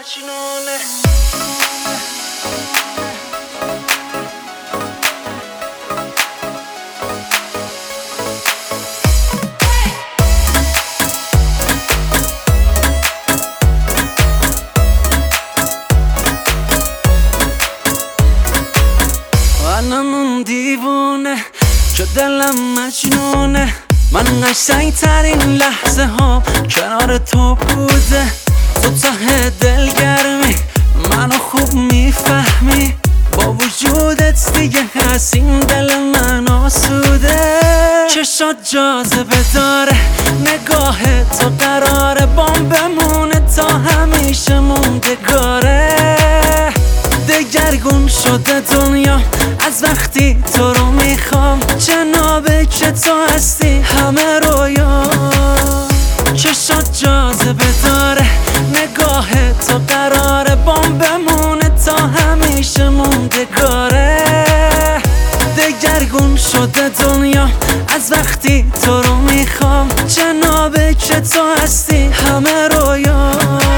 مجنونه. الانم دیوونه که دلم مجنونه. من قشنگ ترین لحظه ها کنار تو بوده. تو ته دلگرمی منو خوب میفهمی، با وجودت دیگه هست این دل من آسوده. چشات جاذبه داره، نگاه تو قراره بام بمونه تا همیشه موندگاره. دگرگون شده دنیا از وقتی تو رو میخوام، جنابه که تو هستی همه رویا. چشات جاذبه داره، نگاه تو قراره بام بمونه تا همیشه موندگاره. دگرگون شده دنیا از وقتی تو رو میخوام، جنابه که تو هستی همه رویا.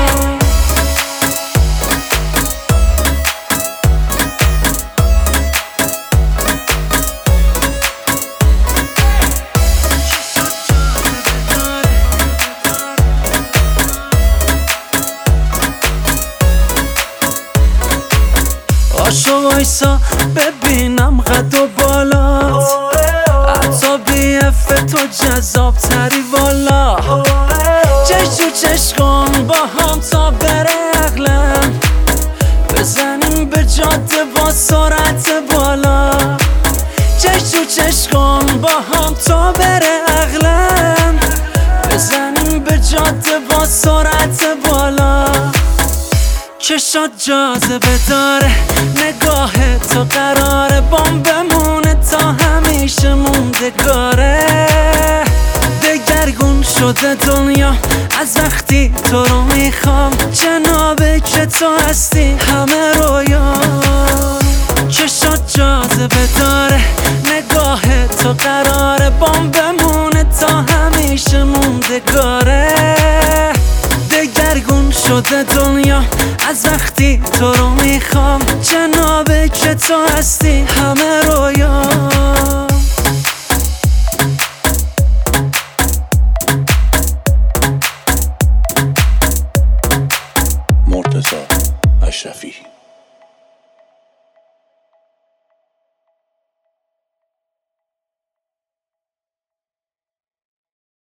پاشو وایسا ببینم قد و بالات، حتی بیف تو جذاب تری والا. چش تو چش کن با هم تا بره عقلم، بزنیم به جاده با سرعت بالا. چش تو چش کن با هم تا بره عقلم، بزنیم به جاده با سرعت بالا. چشات جاذبه داره، نگاه تو قراره بام بمونه تا همیشه موندگاره. دگرگون شده دنیا از وقتی تو رو میخوام، جنابه که تو هستی همه رویا. چشات جاذبه داره، نگاه تو قراره بام بمونه تا همیشه موندگاره. دگرگون شده دنیا از وقتی تو رو میخوام، جنابه که تو هستی همه رویا.